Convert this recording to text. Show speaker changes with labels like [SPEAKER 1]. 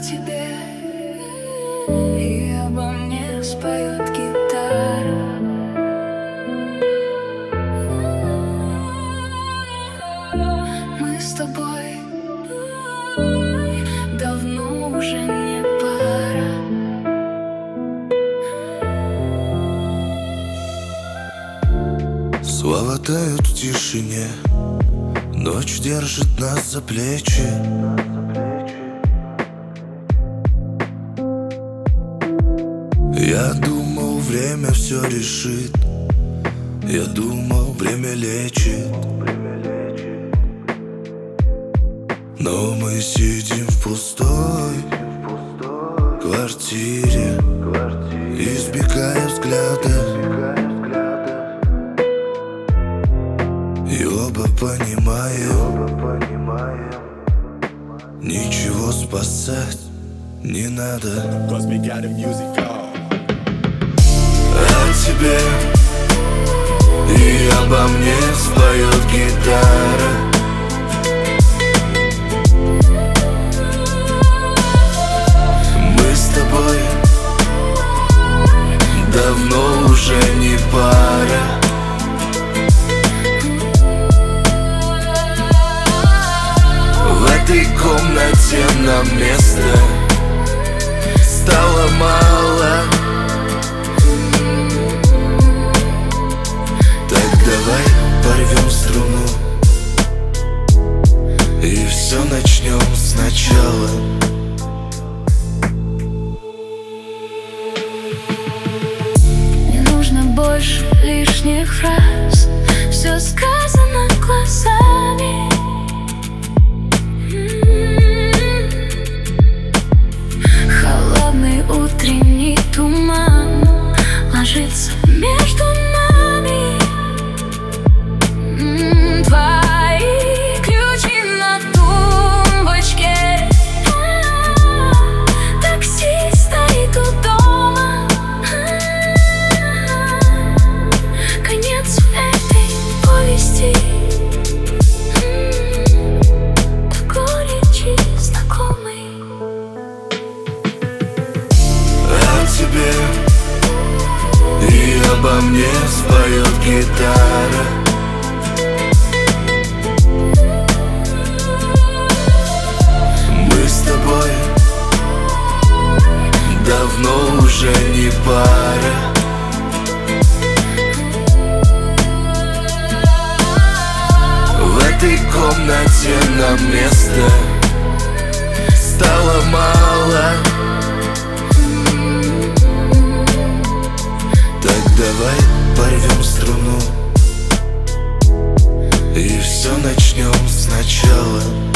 [SPEAKER 1] тебе, и обо мне споет гитара. Мы с тобой давно уже не пара.
[SPEAKER 2] Слова тают в тишине, ночь держит нас за плечи. Я думал, время все решит. Я думал, время лечит. Но мы сидим в пустой квартире, избегая взглядов, и оба понимаем, ничего спасать не надо. О тебе и обо мне споет гитара. Мы с тобой давно уже не пара. В этой комнате нам места стало мало. Так давай порвем струну и все начнем сначала.
[SPEAKER 1] Не нужно больше лишних фраз, все сказано глазами. Холодный утренний туман ложится между нами. Твои ключи на тумбочке, такси стоит у дома. Конец этой повести, до горечи знакомый.
[SPEAKER 2] О тебе и обо мне споет гитара. Мы с тобой давно уже не пара. В этой комнате нам места стало мало. Так давай порвем струну и все начнем сначала.